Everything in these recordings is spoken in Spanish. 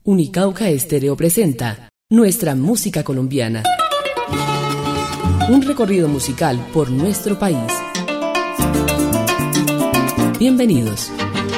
Unicauca Estéreo presenta Nuestra Música Colombiana. Un recorrido musical por nuestro país. Bienvenidos.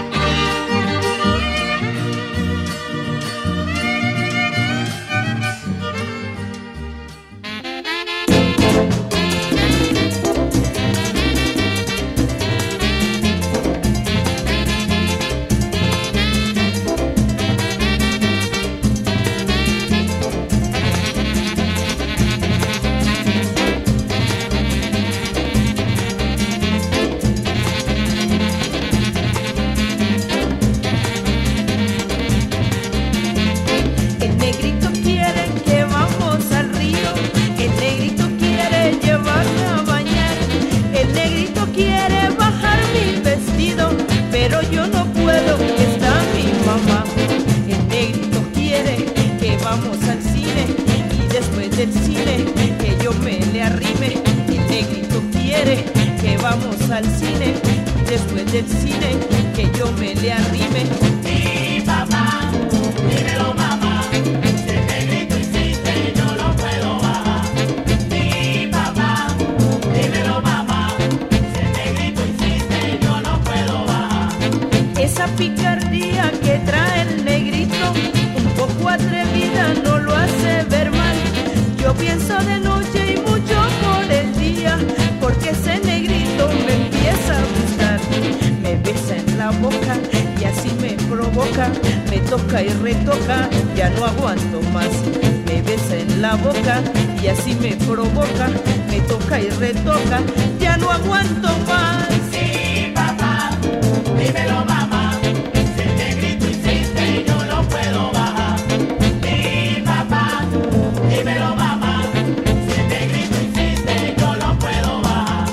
Me toca y retoca, ya no aguanto más. Me besa en la boca y así me provoca. Me toca y retoca, ya no aguanto más. Sí, papá, dímelo, mamá. Si el negrito insiste, yo no puedo bajar. Sí, papá, dímelo, mamá. Si el negrito insiste, yo no puedo bajar.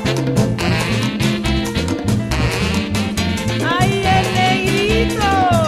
¡Ay, el negrito!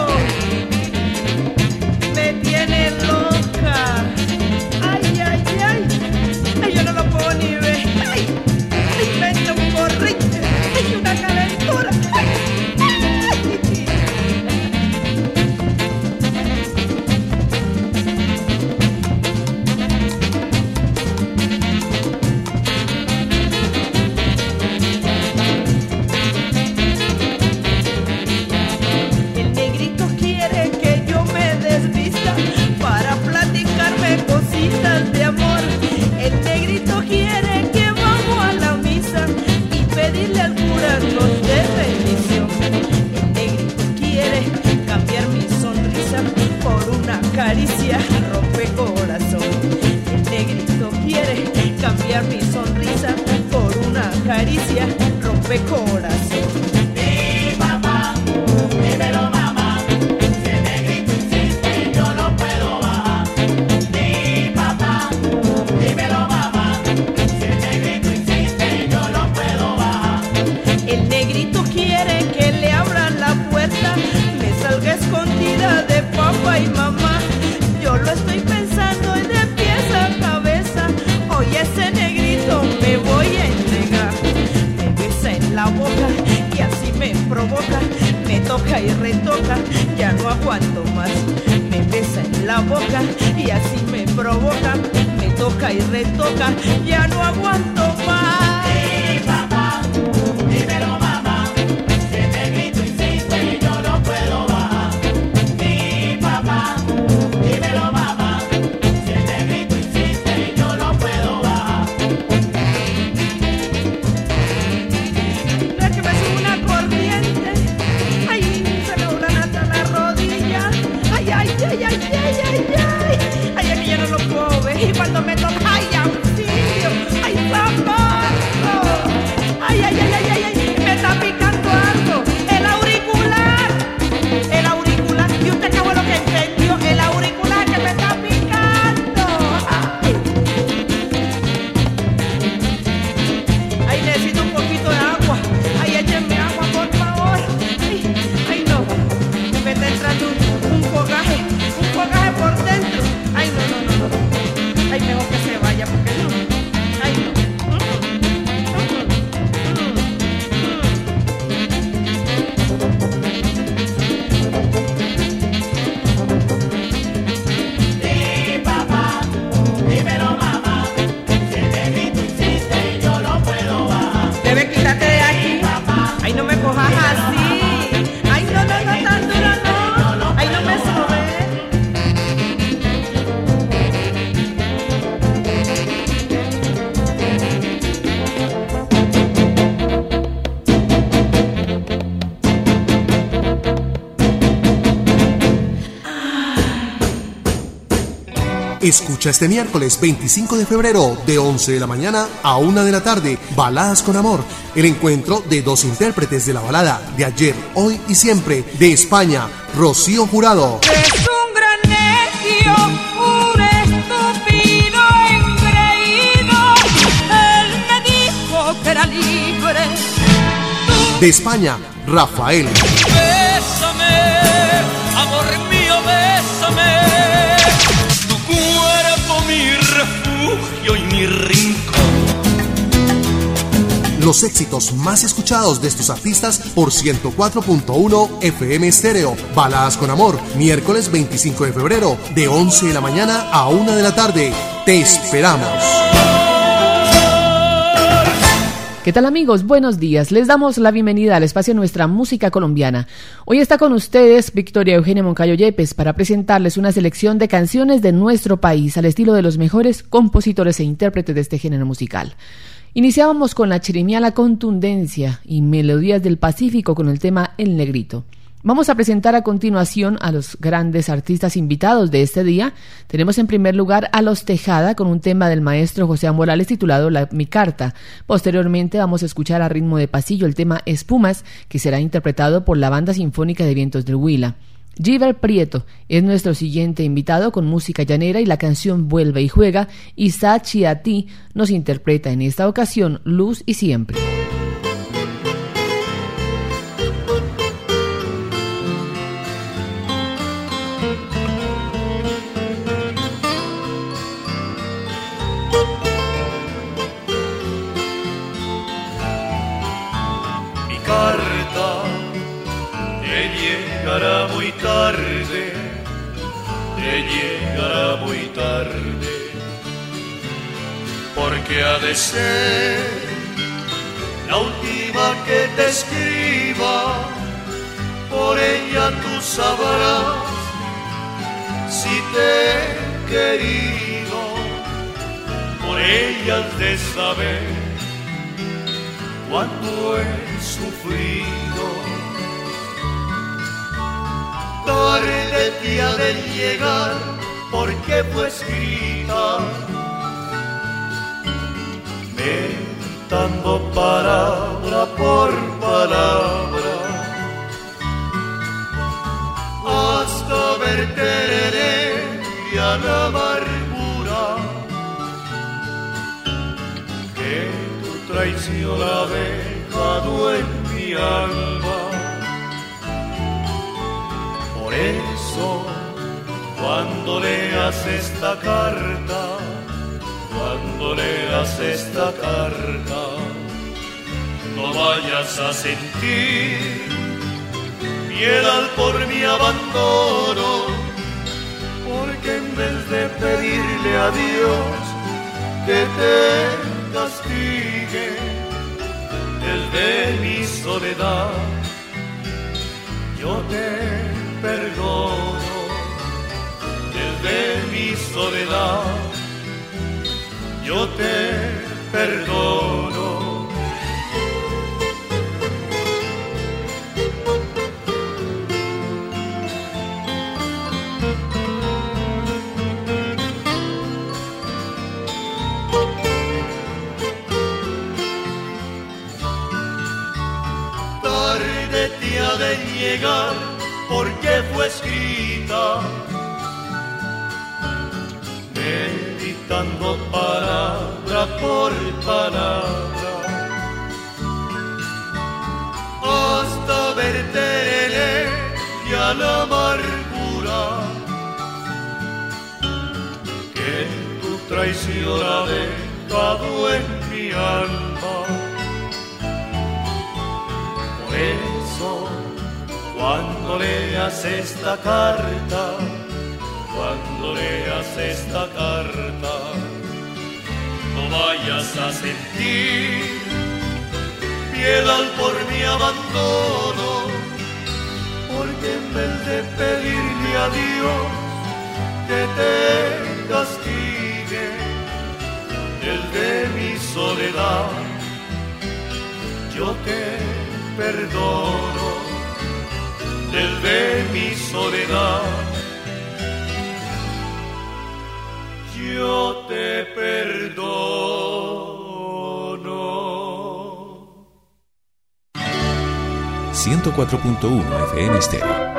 Caricia rompe corazón. El negrito quiere cambiar mi sonrisa por una caricia rompe corazón. Sí, papá, dímelo, mamá. Si el negrito insiste, yo no puedo bajar. Sí, papá, dímelo, mamá. Si el negrito insiste, yo no puedo bajar. El negrito quiere que le abran la puerta, me salga escondida de papá y mamá. Yo lo estoy pensando y de pies a cabeza, hoy ese negrito me voy a entregar. Me besa en la boca y así me provoca, me toca y retoca, ya no aguanto más. Me besa en la boca y así me provoca, me toca y retoca, ya no aguanto más. Sí, papá, dímelo, mamá. Si el negrito insiste, yo no puedo bajar. Sí, papá, dímelo, mamá. Si el negrito insiste, yo no puedo bajar. No es que me sube una corriente, ay, se me doblan hasta las rodillas, ay, ay, ay, ay, ay, ay, ay, ay, es que ya no lo puedo ver, y cuando me toca, ay, auxilio, ay, socorro, ay, ay, ay, ay, ay, ay, me está picando algo, el auricular, y usted qué fue lo que entendió, el auricular que me está picando, ay, necesito un poquito de agua, ay, échenme agua, por favor, ay, no, me está entrando un fogaje por dentro, ay, no, ay, mejor que se vaya. Escucha este miércoles 25 de febrero de 11 de la mañana a 1 de la tarde, Baladas con Amor, el encuentro de dos intérpretes de la balada de ayer, hoy y siempre, de España, Rocío Jurado. Es un gran necio, un estúpido engreído. Él me dijo que era libre. De España, Rafael. Bésame, amor mío, bésame. Tu cuerpo, mi refugio y mi rincón. Los éxitos más escuchados de estos artistas por 104.1 FM Estéreo. Baladas con Amor, miércoles 25 de febrero, de 11 de la mañana a 1 de la tarde. Te esperamos. ¿Qué tal, amigos? Buenos días. Les damos la bienvenida al espacio Nuestra Música Colombiana. Hoy está con ustedes Victoria Eugenia Moncayo Yepes para presentarles una selección de canciones de nuestro país al estilo de los mejores compositores e intérpretes de este género musical. Iniciábamos con la chirimiana contundencia y melodías del Pacífico con el tema El Negrito. Vamos a presentar a continuación a los grandes artistas invitados de este día. Tenemos en primer lugar a Los Tejada con un tema del maestro José Morales titulado Mi Carta. Posteriormente vamos a escuchar a ritmo de pasillo el tema Espumas, que será interpretado por la Banda Sinfónica de Vientos del Huila. Giver Prieto es nuestro siguiente invitado con música llanera y la canción Vuelve y Juega, y Sachi a ti nos interpreta en esta ocasión Luz y Siempre. Muy tarde, te llegará muy tarde, porque ha de ser la última que te escriba, por ella tú sabrás si te he querido, por ella has de saber cuánto he sufrido. Tarde te ha de llegar porque fue escrita, meditando palabra por palabra, hasta verte herencia la amargura que tu traición ha dejado en mi alma. Por eso, cuando leas esta carta, no vayas a sentir piedad por mi abandono, porque en vez de pedirle a Dios que te castigue desde mi soledad, yo te perdono desde mi soledad, yo te perdono. Tarde te ha de llegar porque fue escrita, meditando palabra por palabra, hasta verte ya la amargura que tu traición ha dejado en mi alma. Por eso, cuando leas esta carta, no vayas a sentir piedad por mi abandono, porque en vez de pedirle a Dios que te castigue desde mi soledad, yo te perdono desde mi soledad, 104.1 FM Estéreo.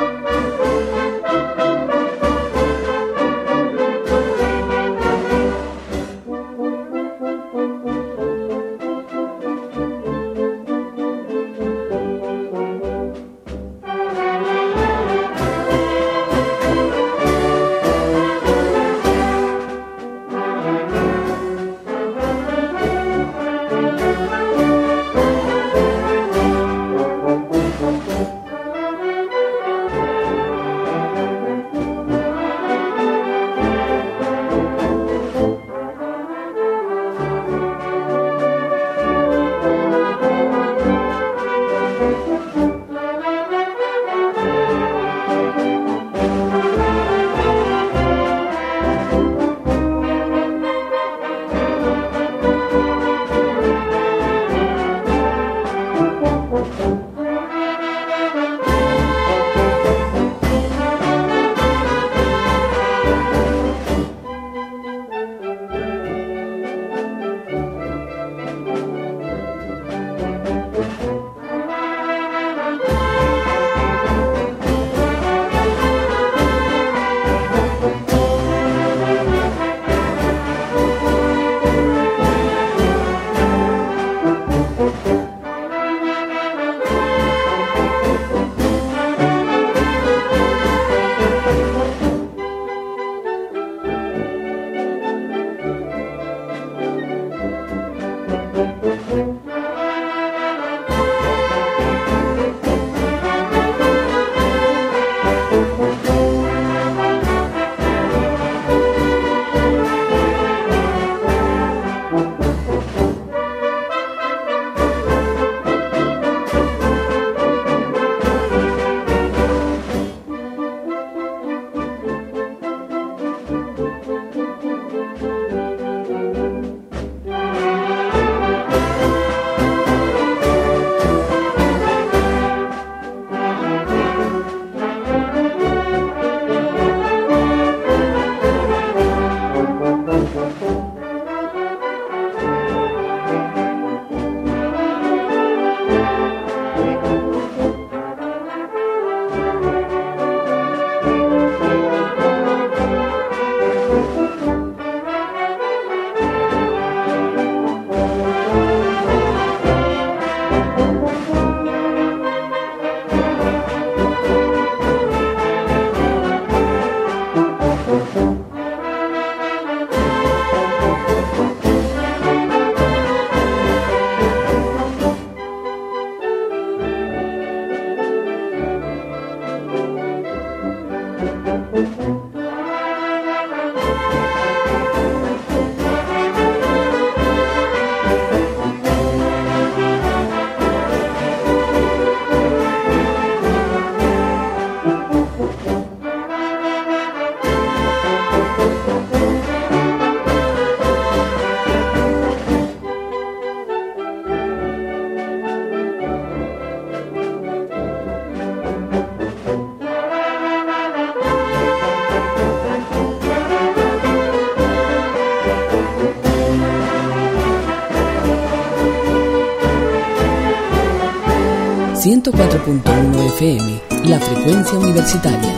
...104.1 FM, la frecuencia universitaria.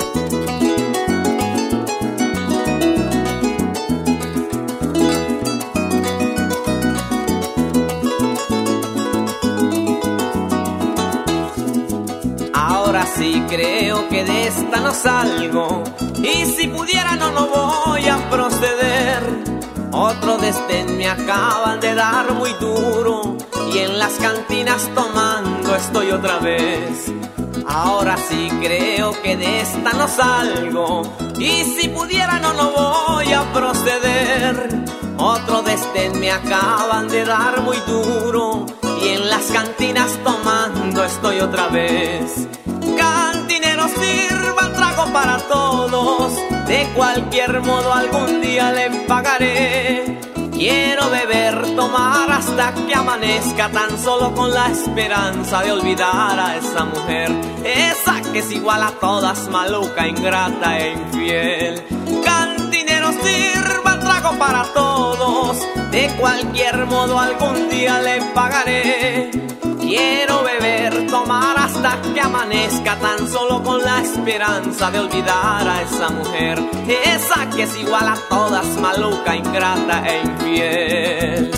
Ahora sí creo que de esta no salgo, y si pudiera no voy a proceder. Otro desdén me acaban de dar muy duro, y en las cantinas tomando estoy otra vez. Ahora sí creo que de esta no salgo, y si pudiera no voy a proceder. Otro desdén me acaban de dar muy duro, y en las cantinas tomando estoy otra vez. Cantineros, sirvan trago para todos, de cualquier modo algún día le pagaré. Quiero beber, tomar hasta que amanezca, tan solo con la esperanza de olvidar a esa mujer, esa que es igual a todas, maluca, ingrata e infiel. Cantineros, sirvan trago para todos, de cualquier modo algún día le pagaré. Quiero beber, tomar hasta que amanezca, tan solo con la esperanza de olvidar a esa mujer, esa que es igual a todas, maluca, ingrata e infiel.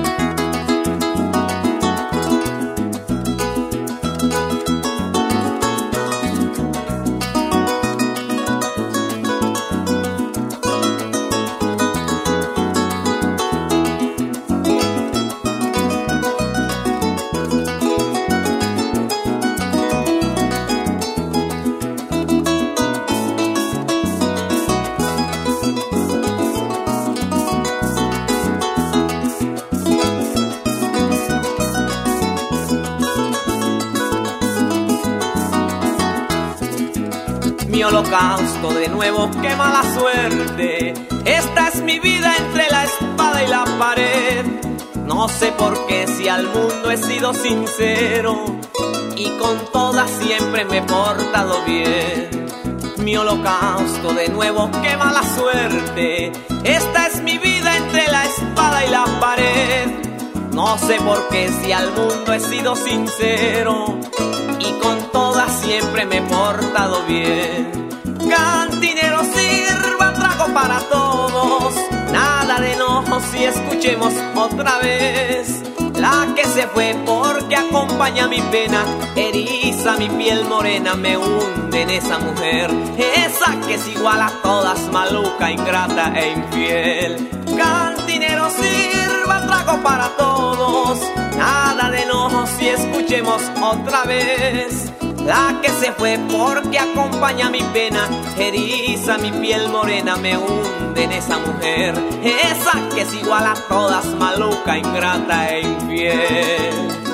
Mi holocausto de nuevo, qué mala suerte. Esta es mi vida entre la espada y la pared. No sé por qué, si al mundo he sido sincero y con todas siempre me he portado bien. Mi holocausto de nuevo, qué mala suerte. Esta es mi vida entre la espada y la pared. No sé por qué, si al mundo he sido sincero y con todas siempre me he portado bien. Cantineros, sirvan trago para todos, nada de enojos y escuchemos otra vez. La que se fue porque acompaña mi pena, eriza mi piel morena, me hunde en esa mujer, esa que es igual a todas, maluca, ingrata e infiel. Cantineros, sirvan trago para todos, nada de enojos y escuchemos otra vez. La que se fue porque acompaña mi pena, eriza mi piel morena, me hunde en esa mujer, esa que es igual a todas, maluca, ingrata e infiel.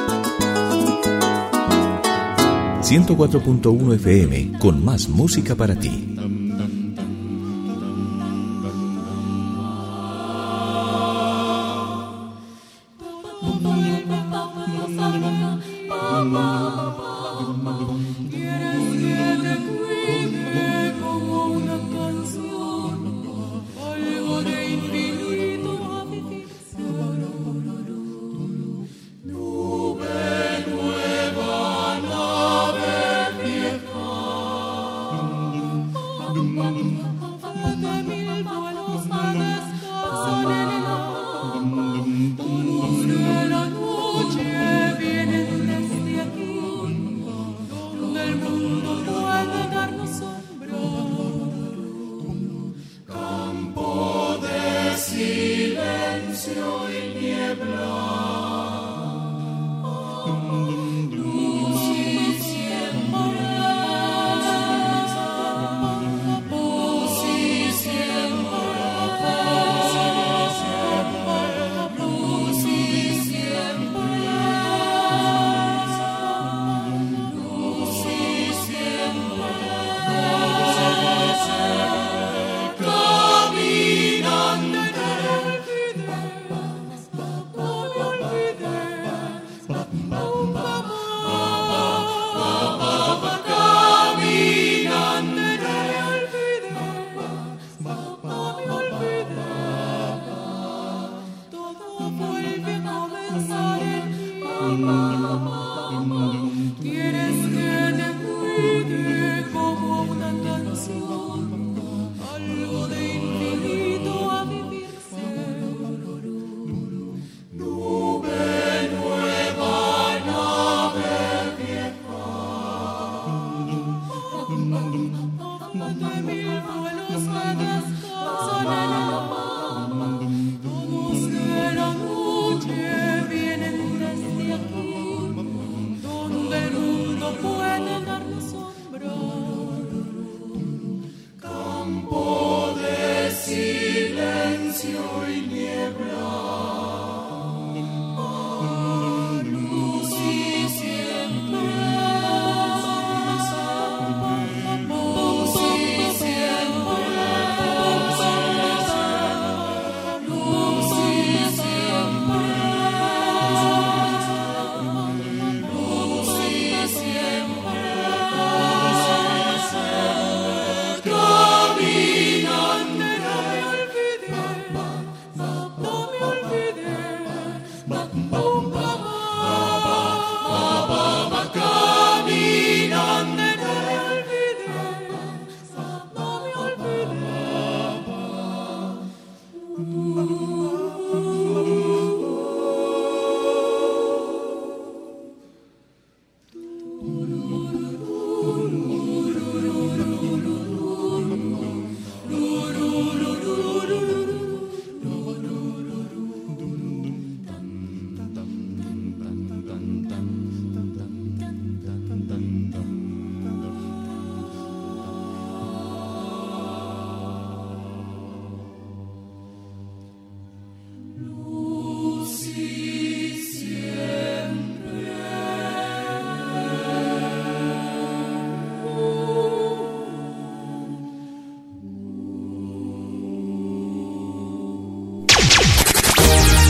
104.1 FM, con más música para ti.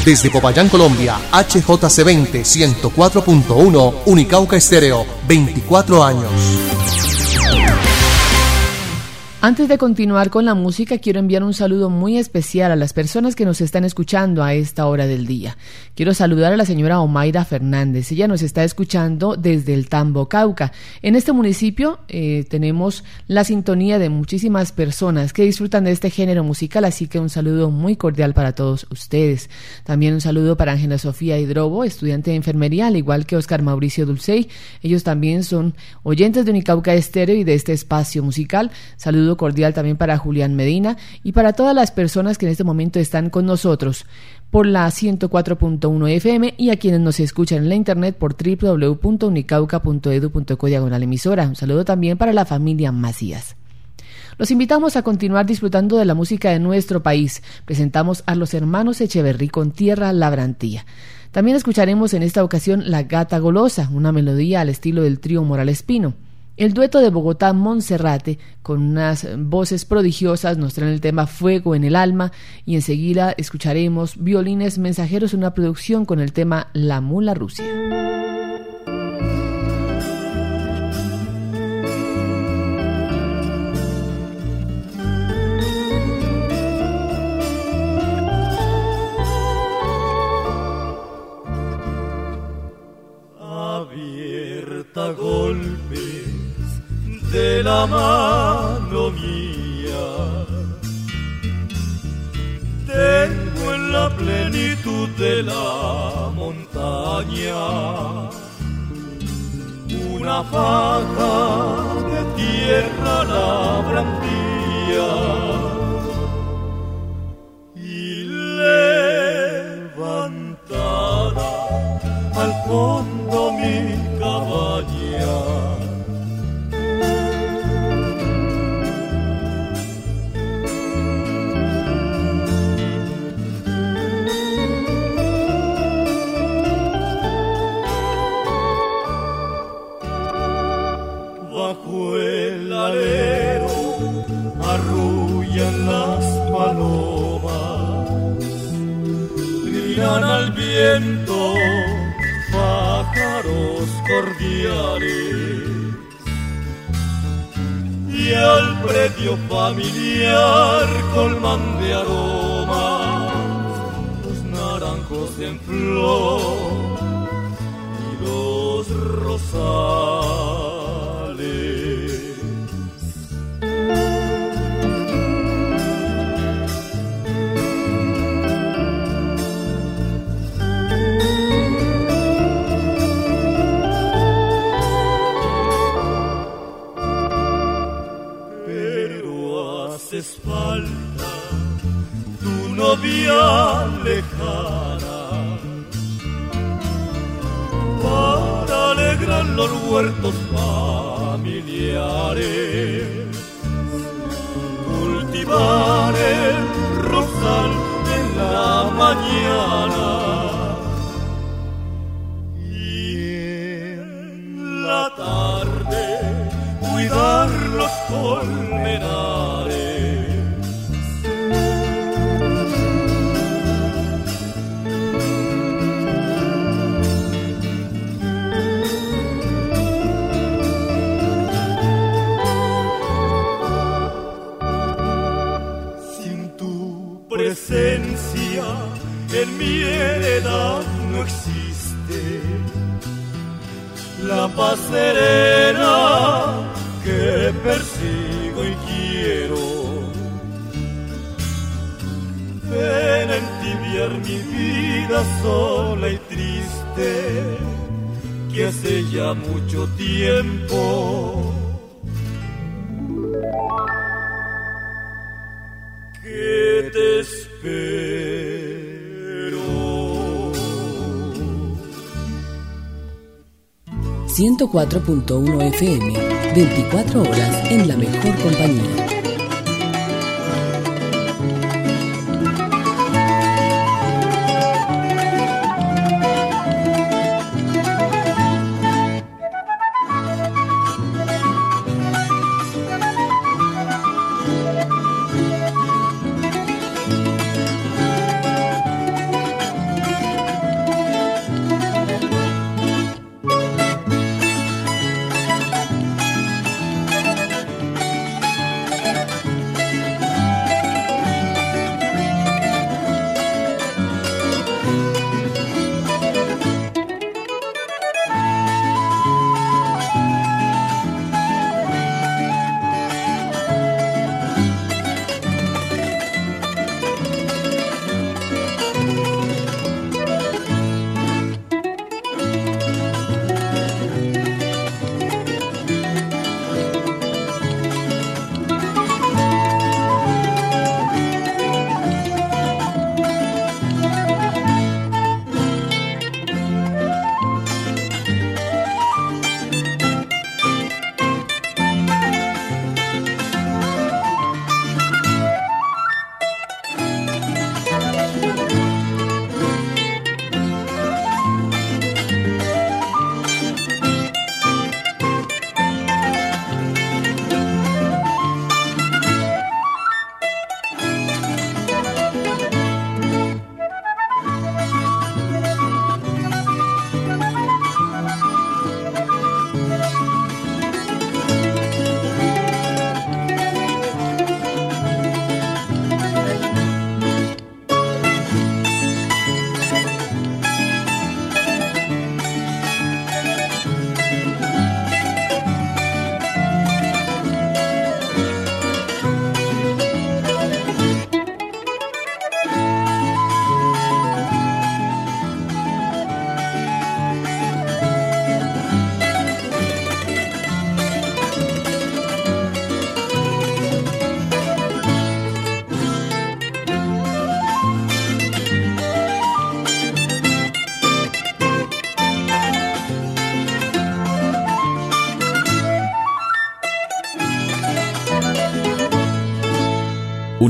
Desde Popayán, Colombia, HJC20 104.1, Unicauca Estéreo, 24 años. Antes de continuar con la música, quiero enviar un saludo muy especial a las personas que nos están escuchando a esta hora del día. Quiero saludar a la señora Omaira Fernández. Ella nos está escuchando desde el Tambo, Cauca. En este municipio tenemos la sintonía de muchísimas personas que disfrutan de este género musical, así que un saludo muy cordial para todos ustedes. También un saludo para Ángela Sofía Hidrobo, estudiante de enfermería, al igual que Oscar Mauricio Dulcey. Ellos también son oyentes de Unicauca Estéreo y de este espacio musical. Saludo cordial también para Julián Medina y para todas las personas que en este momento están con nosotros por la 104.1 FM y a quienes nos escuchan en la internet por www.unicauca.edu.co/emisora. Un saludo también para la familia Macías. Los invitamos a continuar disfrutando de la música de nuestro país. Presentamos a los hermanos Echeverrí con Tierra Labrantía. También escucharemos en esta ocasión La Gata Golosa, una melodía al estilo del trío Morales Pino. El dueto de Bogotá Monserrate, con unas voces prodigiosas, nos traen el tema Fuego en el Alma, y enseguida escucharemos Violines Mensajeros, una producción con el tema La Mula Rusia. Abierta golpes de la mano mía, tengo en la plenitud de la montaña una faja de tierra labrantía y levantada al fondo mi cabaña. Bajo el alero arrullan las palomas, gritan al viento pájaros cordiales, y al predio familiar colman de aromas los naranjos en flor y los rosales. Haces falta tu novia lejana para alegrar los huertos familiares, cultivar el rosal en la mañana y en la tarde cuidar los colmenares. Presencia en mi heredad no existe, la paz serena que persigo y quiero. Ven a entibiar mi vida sola y triste, que hace ya mucho tiempo que te espero. 104.1 FM, 24 horas en la mejor compañía.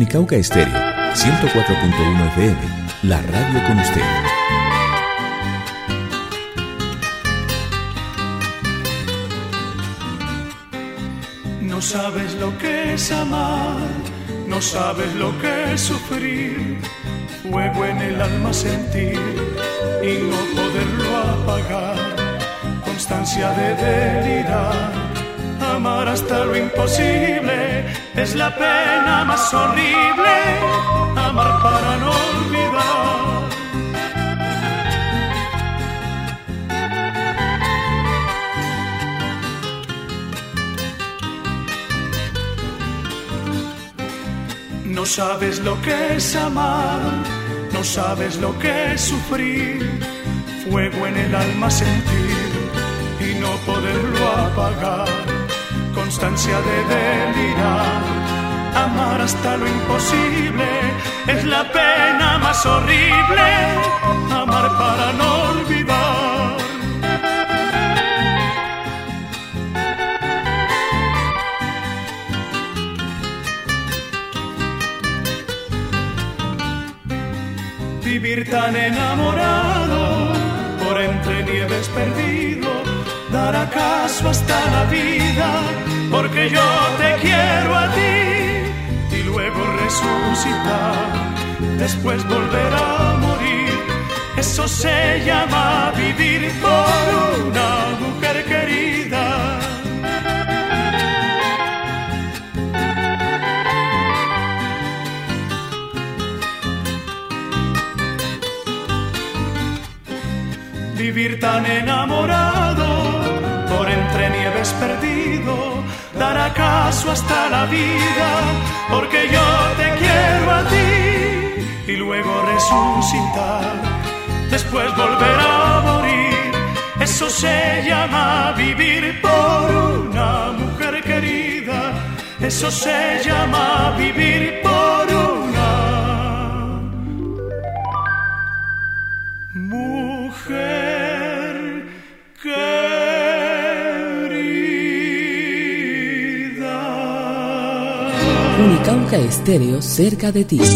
Unicauca Estéreo, 104.1 FM, la radio con usted. No sabes lo que es amar, no sabes lo que es sufrir, fuego en el alma sentir y no poderlo apagar, constancia de delirar, amar hasta lo imposible, es la pena más horrible, amar para no olvidar. No sabes lo que es amar, no sabes lo que es sufrir, fuego en el alma sentir y no poderlo apagar, constancia de delirar, amar hasta lo imposible, es la pena más horrible, amar para no olvidar. Vivir tan enamorado, por entre nieves perdido, dar acaso hasta la vida, porque yo te quiero a ti, y luego resucitar, después volver a morir, eso se llama vivir por una mujer querida. Vivir tan enamorado, por entre nieves perdido, dar acaso hasta la vida, porque yo te quiero a ti, y luego resucitar, después volver a morir, eso se llama vivir por una mujer querida, eso se llama vivir por una mujer querida. Unicauca Estéreo, cerca de ti.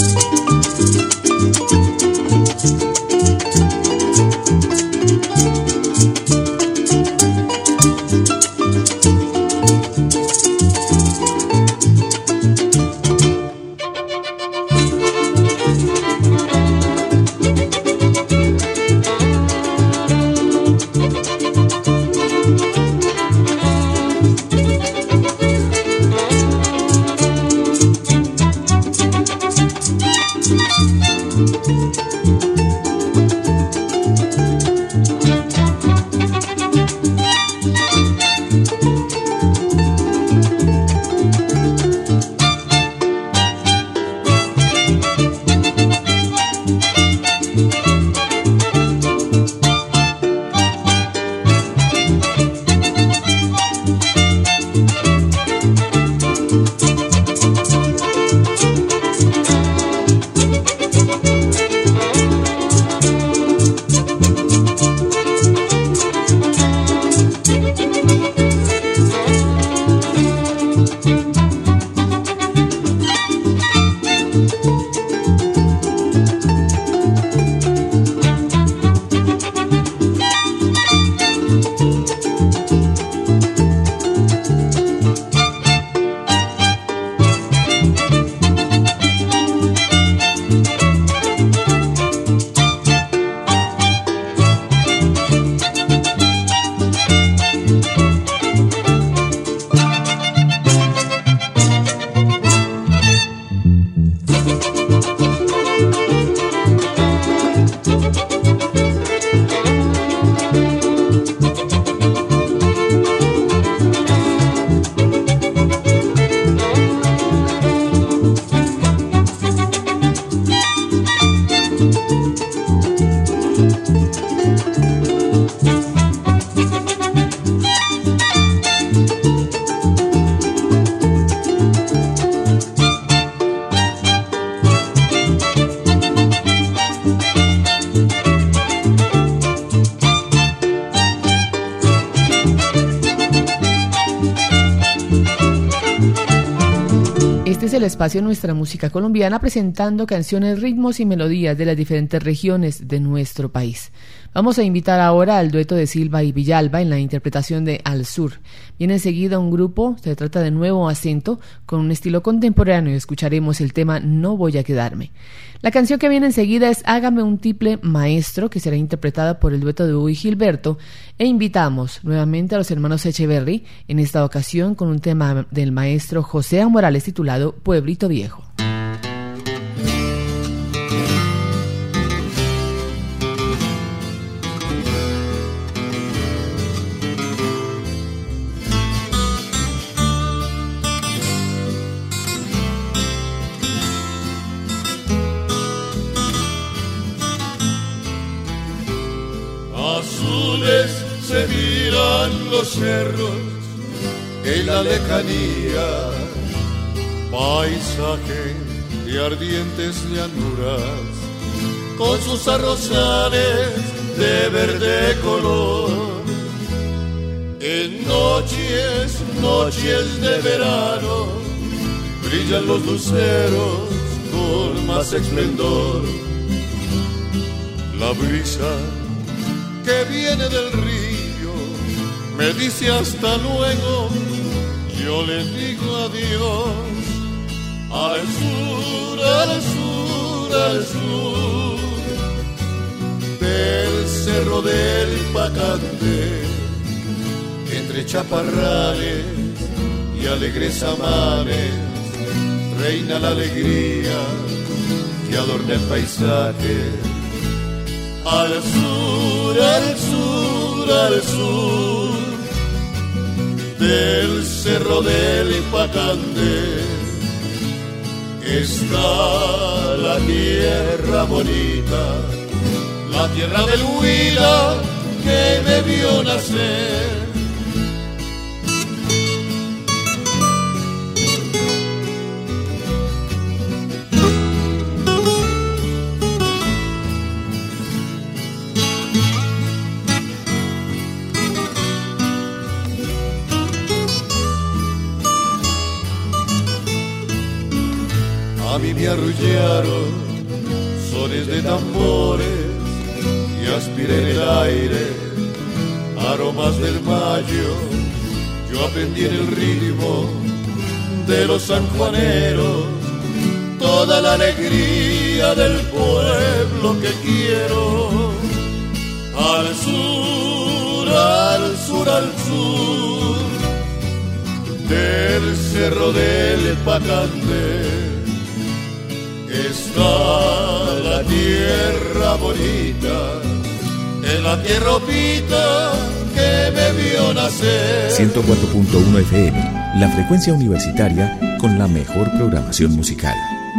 comienza el espacio Nuestra Música Colombiana presentando canciones, ritmos y melodías de las diferentes regiones de nuestro país. Vamos a invitar ahora al dueto de Silva y Villalba en la interpretación de Al Sur. Viene enseguida un grupo, se trata de Nuevo Acento, con un estilo contemporáneo y escucharemos el tema No Voy a Quedarme. La canción que viene enseguida es Hágame un Tiple Maestro, que será interpretada por el dueto de Hugo y Gilberto, e invitamos nuevamente a los hermanos Echeverry, en esta ocasión con un tema del maestro José A. Morales titulado Pueblito Viejo. Azules se miran los cerros en la lejanía, paisaje de ardientes llanuras, con sus arrozales de verde color. En noches de verano, brillan los luceros con más esplendor. La brisa que viene del río me dice hasta luego, yo le digo adiós. Al sur, al sur, al sur del cerro del Pacante, entre chaparrales y alegres amares, reina la alegría que adorna el paisaje. Al sur, al sur, al sur del cerro del Pacante está la tierra bonita, la tierra del Huila que me vio nacer. A mí me arrullaron sones de tambores y aspiré en el aire aromas del mayo. Yo aprendí en el ritmo de los sanjuaneros toda la alegría del pueblo que quiero. Al sur, al sur, al sur del cerro del Pacante está la tierra bonita, en la tierropita que me vio nacer. 104.1 FM, la frecuencia universitaria con la mejor programación musical.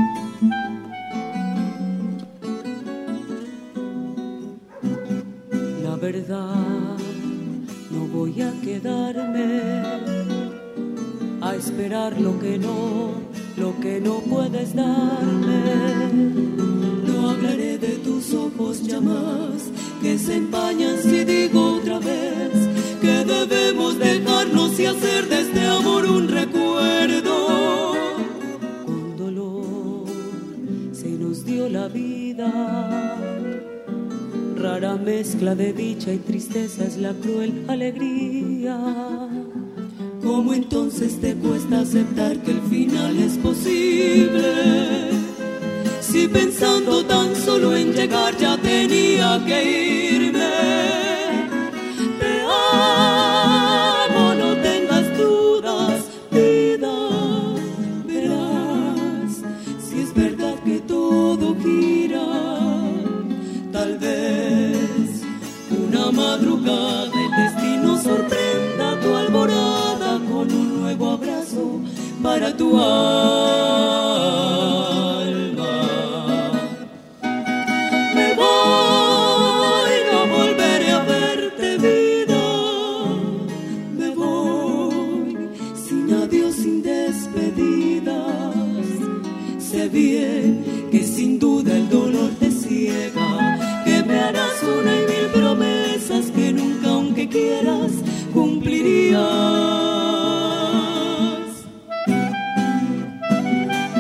La verdad, no voy a quedarme a esperar lo que no puedes darme. No hablaré de tus ojos ya más, que se empañan si digo otra vez que debemos dejarnos y hacer de este amor un recuerdo. Con dolor se nos dio la vida, rara mezcla de dicha y tristeza es la cruel alegría. ¿Cómo entonces te cuesta aceptar que el final es posible? Si pensando tan solo en llegar ya tenía que irme. Te amo, no tengas dudas, vida. Verás si es verdad que todo gira. Tal vez una madrugada el destino sorprenda tu alborada con un nuevo abrazo para tu alma. Me voy, no volveré a verte, vida. Me voy sin adiós, sin despedidas. Sé bien que sin duda el dolor te ciega, que me harás una y mil promesas que nunca, aunque quieras, cumplirías.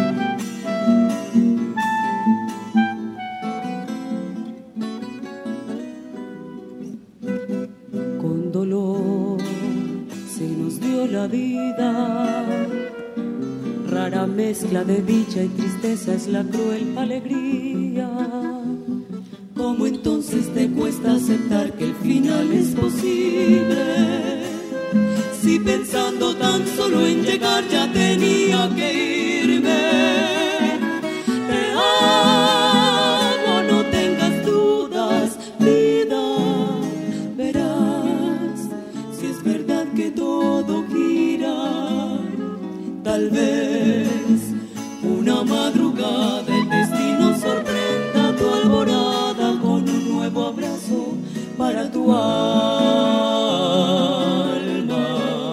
mezcla de dicha y tristeza es la cruel alegría. ¿Cómo entonces te cuesta aceptar que el final es posible? Si pensando tan solo en llegar ya tenía que irme. Te amo, no tengas dudas, vida. Verás si es verdad que todo gira. Tal vez una madrugada el destino sorprenda tu alborada con un nuevo abrazo para tu alma.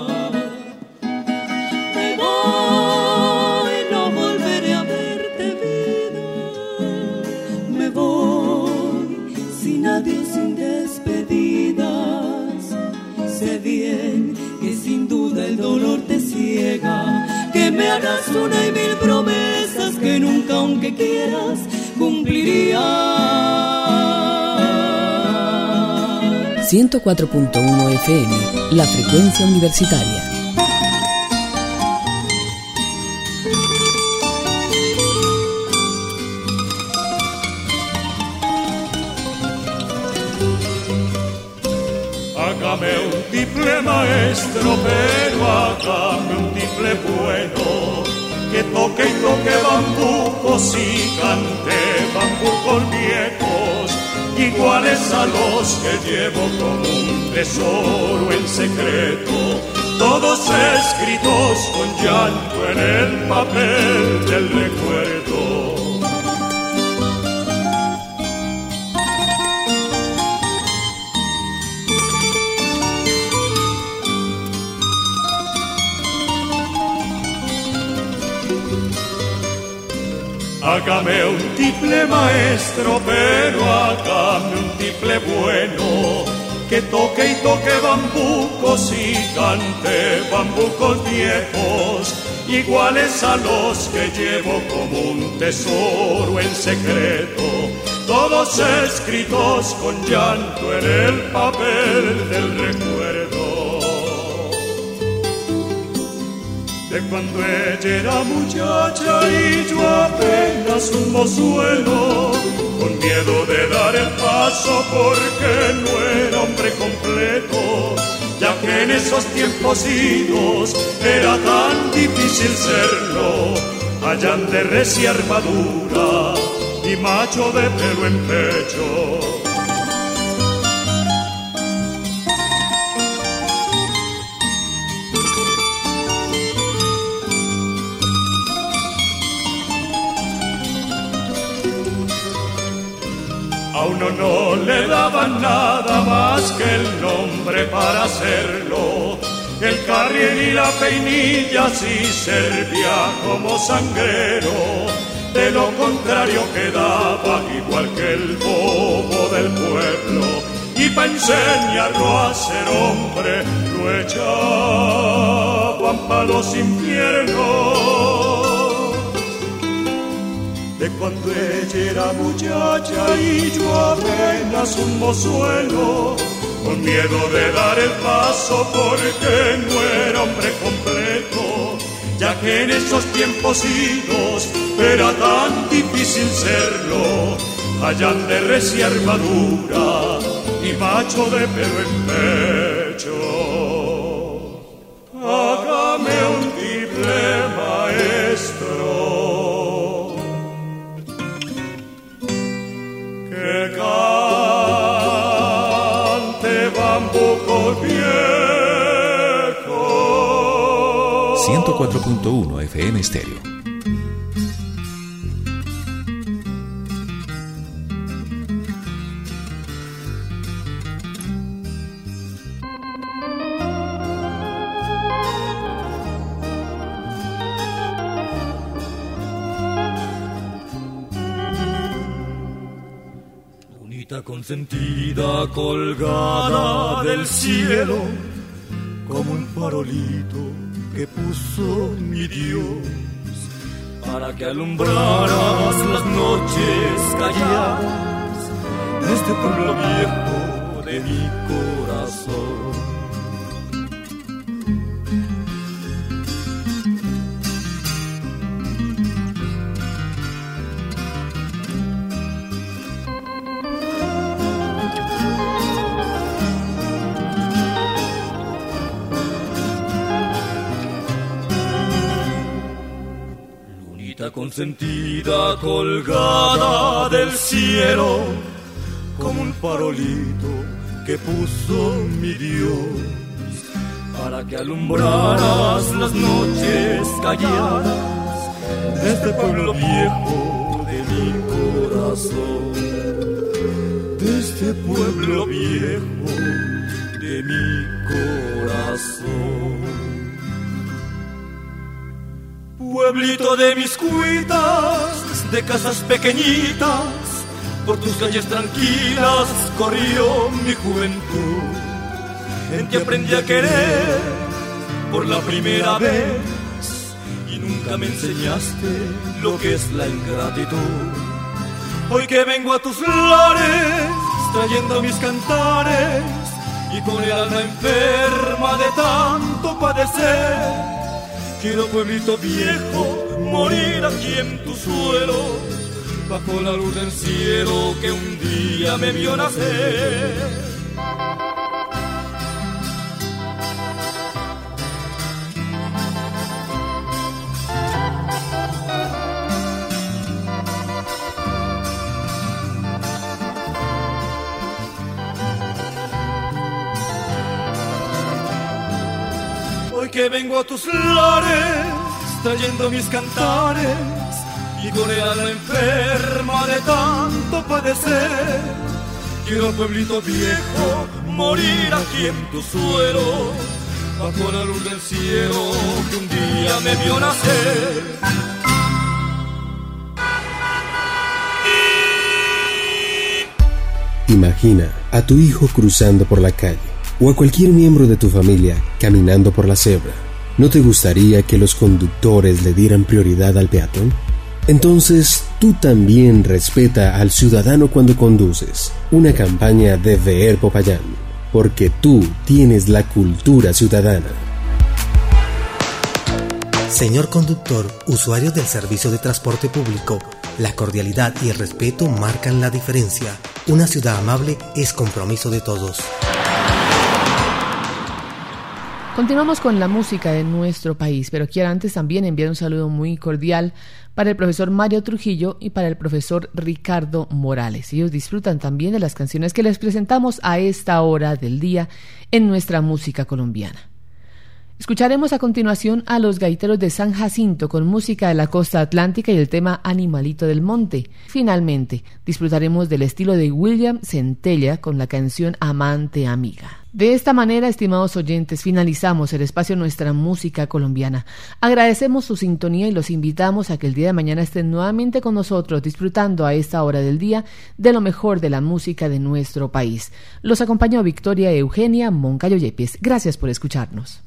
Me voy, no volveré a verte, vida. Me voy sin adiós, sin despedidas. Sé bien que sin duda el dolor te ciega, que me hagas una y mil promesas que nunca, aunque quieras, cumplirías. 104.1 FM, la frecuencia universitaria. Hágame un tiple maestro, pero hágame un tiple bueno, que toque y toque bambucos y cante bambucos viejos, iguales a los que llevo como un tesoro en secreto, todos escritos con llanto en el papel del recuerdo. Hágame un tiple maestro, pero hágame un tiple bueno, que toque y toque bambucos y cante bambucos viejos, iguales a los que llevo como un tesoro en secreto, todos escritos con llanto en el papel del recuerdo. De cuando ella era muchacha y yo apenas un mozuelo, con miedo de dar el paso porque no era hombre completo, ya que en esos tiempos idos era tan difícil serlo, hallan de recia armadura y macho de pelo en pecho. A uno no le daban nada más que el nombre para hacerlo, el carriel y la peinilla sí servía como sangrero, de lo contrario quedaba igual que el bobo del pueblo, y para enseñarlo a ser hombre lo echaban pa' los infiernos. De cuando ella era muchacha y yo apenas un mozuelo, con miedo de dar el paso porque no era hombre completo, ya que en esos tiempos idos era tan difícil serlo, hallan de recia armadura y macho de pelo en pecho. Hágame un tiple maestro, que cante bambuco viejo. 104.1 FM Estéreo. Consentida colgada del cielo, como un farolito que puso mi Dios, para que alumbraras las noches calladas de este pueblo viejo de mi corazón. niña consentida colgada del cielo, como un farolito que puso mi Dios, para que alumbraras las noches calladas de este pueblo viejo de mi corazón, de este pueblo viejo de mi corazón. Pueblito de mis cuitas, de casas pequeñitas, por tus calles tranquilas corrió mi juventud. En ti aprendí a querer por la primera vez y nunca me enseñaste lo que es la ingratitud. Hoy que vengo a tus lares trayendo mis cantares y con el alma enferma de tanto padecer, quiero, pueblito viejo, morir aquí en tu suelo, bajo la luz del cielo que un día me vio nacer. Hoy que vengo a tus lares, trayendo mis cantares, y con el alma enferma de tanto padecer, quiero, pueblito viejo, morir aquí en tu suelo, bajo la luz del cielo que un día me vio nacer. Imagina a tu hijo cruzando por la calle, o a cualquier miembro de tu familia caminando por la cebra. ¿No te gustaría que los conductores le dieran prioridad al peatón? Entonces, tú también respeta al ciudadano cuando conduces. Una campaña de VR Popayán, porque tú tienes la cultura ciudadana. Señor conductor, usuarios del servicio de transporte público, la cordialidad y el respeto marcan la diferencia. Una ciudad amable es compromiso de todos. Continuamos con la música de nuestro país, pero quiero antes también enviar un saludo muy cordial para el profesor Mario Trujillo y para el profesor Ricardo Morales. Ellos disfrutan también de las canciones que les presentamos a esta hora del día en nuestra música colombiana. Escucharemos a continuación a los Gaiteros de San Jacinto con música de la costa atlántica y el tema Animalito del Monte. Finalmente, disfrutaremos del estilo de William Centella con la canción Amante Amiga. De esta manera, estimados oyentes, finalizamos el espacio Nuestra Música Colombiana. Agradecemos su sintonía y los invitamos a que el día de mañana estén nuevamente con nosotros disfrutando a esta hora del día de lo mejor de la música de nuestro país. Los acompañó Victoria Eugenia Moncayo Yepes. Gracias por escucharnos.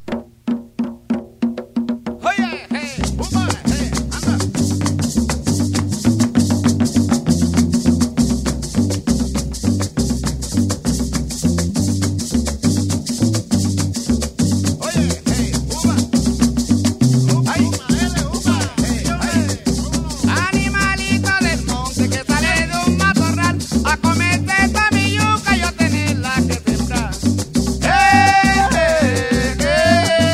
Hey, hey, hey.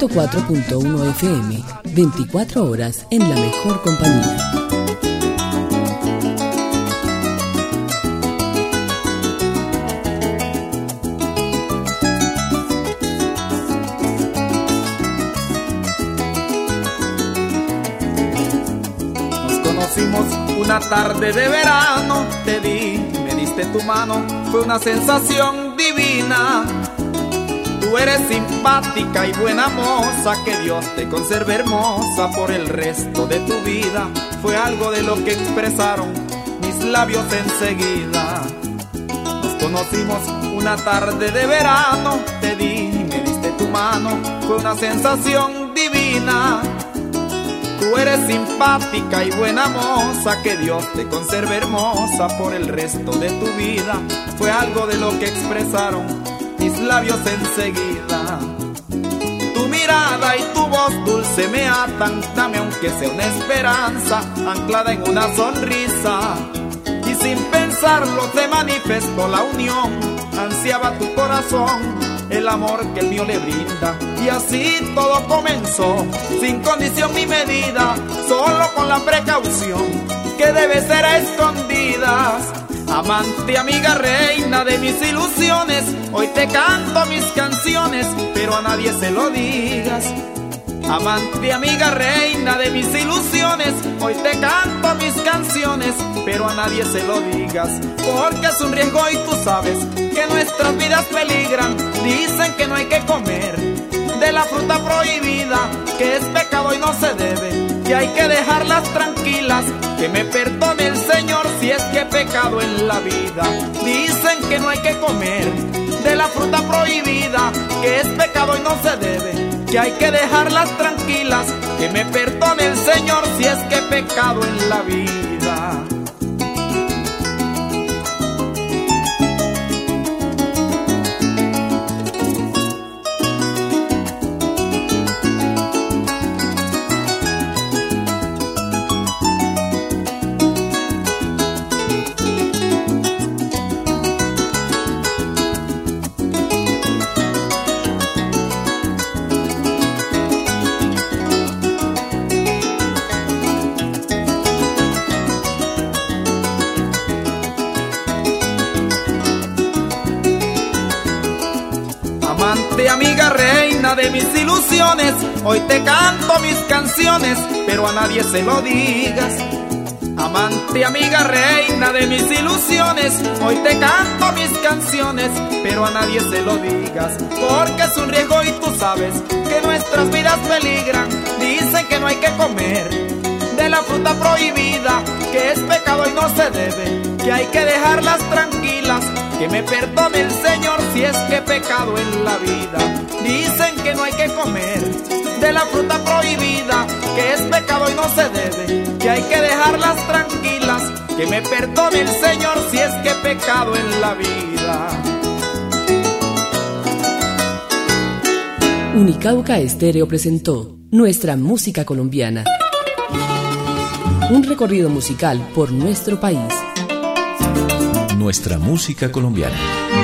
104.1 FM, 24 horas en la mejor compañía. Una tarde de verano te di, me diste tu mano, fue una sensación divina. Tú eres simpática y buena moza, que Dios te conserve hermosa por el resto de tu vida. Fue algo de lo que expresaron mis labios enseguida. Nos conocimos una tarde de verano, te di, me diste tu mano, fue una sensación divina. Tú eres simpática y buena moza, que Dios te conserve hermosa por el resto de tu vida. Fue algo de lo que expresaron mis labios enseguida. Tu mirada y tu voz dulce me atan, dame aunque sea una esperanza, anclada en una sonrisa. Y sin pensarlo te manifestó la unión, ansiaba tu corazón el amor que el mío le brinda. Y así todo comenzó, sin condición ni medida, solo con la precaución que debe ser a escondidas. Amante, amiga, reina de mis ilusiones, hoy te canto mis canciones, pero a nadie se lo digas. Amante, amiga, reina de mis ilusiones, hoy te canto mis canciones, pero a nadie se lo digas, porque es un riesgo y tú sabes que nuestras vidas peligran. Dicen que no hay que comer de la fruta prohibida, que es pecado y no se debe, que hay que dejarlas tranquilas, que me perdone el Señor si es que he pecado en la vida. Dicen que no hay que comer de la fruta prohibida, que es pecado y no se debe, que hay que dejarlas tranquilas, que me perdone el Señor si es que he pecado en la vida. Amiga, reina de mis ilusiones, hoy te canto mis canciones, pero a nadie se lo digas. Amante, amiga, reina de mis ilusiones, hoy te canto mis canciones, pero a nadie se lo digas, porque es un riesgo y tú sabes que nuestras vidas peligran. Dicen que no hay que comer de la fruta prohibida, que es pecado y no se debe, que hay que dejarlas tranquilas, que me perdone el Señor si es que he pecado en la vida. Dicen que no hay que comer de la fruta prohibida, que es pecado y no se debe, que hay que dejarlas tranquilas, que me perdone el Señor si es que he pecado en la vida. Unicauca Estéreo presentó Nuestra Música Colombiana. Un recorrido musical por nuestro país. Nuestra música colombiana.